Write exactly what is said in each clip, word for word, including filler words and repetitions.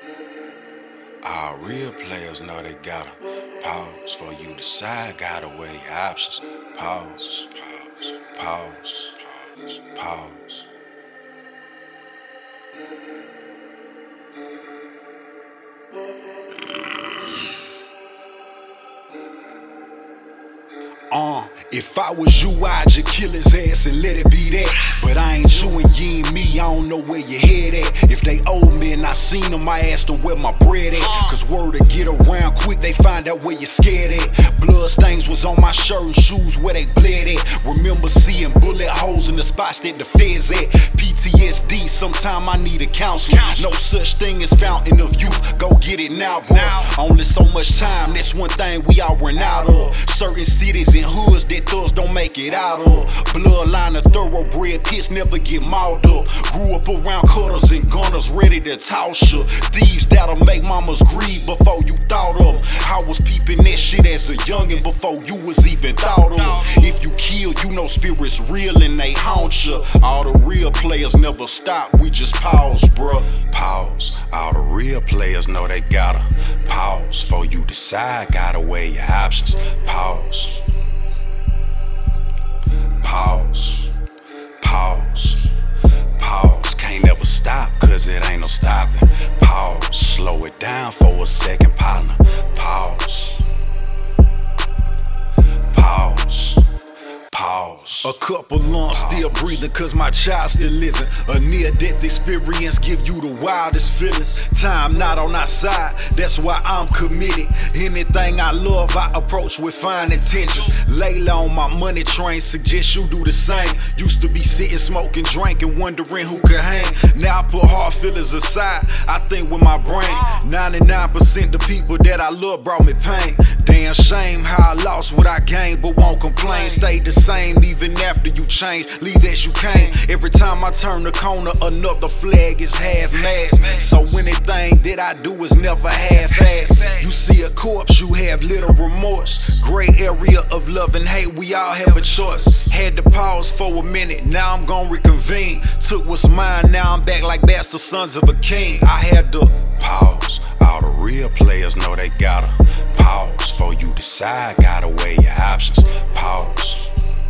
All real players know they gotta pause for you decide, gotta weigh your options. Pause, pause, pause, pause, pause. Uh, if I was you, I'd just kill his ass and let it be that. But I ain't you and you ain't me, I don't know where your head at. If they owe me and I seen them, I asked them where my bread at. Cause word to get around quick, they find out where you scared at. Blood stains was on my shirt and shoes where they bled at. Remember seeing bullet holes in the spots that the feds at. P T S D, sometime I need a counselor. No such thing as fountain of youth, go get it now, bro. Only so much time, that's one thing we all run out of. Certain cities and hoods that thugs don't make it out of. Bloodline of thoroughbred pits never get mauled up. Grew up around cutters and gunners ready to toss you. Thieves that'll make mamas grieve before you thought of them. I was peeping that shit as a youngin' before you was even thought of. If you kill, you know spirits real and they haunt you. All the real players never stop, we just pause, bruh. Pause. All the real players know they gotta pause for you decide, gotta weigh your options. Pause. Pause, pause, pause. Can't never stop, cause it ain't no stopping. Pause, slow it down for a second, partner. Pause, pause, pause. A couple lungs still breathing, cause my child still living. A near-death experience give you the wildest feelings. Time not on our side, that's why I'm committed. Anything I love, I approach with fine intentions. Layla on my money train, suggest you do the same. Used to be sitting, smoking, drinking, wondering who could hang. Now I put hard feelings aside, I think with my brain. ninety-nine percent the people that I love brought me pain. Damn shame how I lost what I gained, but won't complain. Stayed the same even after you change, leave as you came. Every time I turn the corner, another flag is half-mast. So anything that I do is never half-assed. You see a corpse, you have little remorse. Gray area of love and hate, we all have a choice. Had to pause for a minute, now I'm gon' reconvene. Took what's mine, now I'm back like bastard sons of a king. I had to pause. All the real players know they gotta pause for you decide, gotta weigh your options. Pause.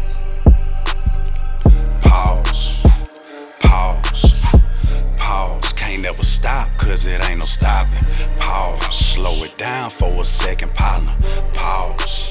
Pause, pause, pause. Can't never stop, cause it ain't no stopping. Pause, slow it down for a second, partner. Pause.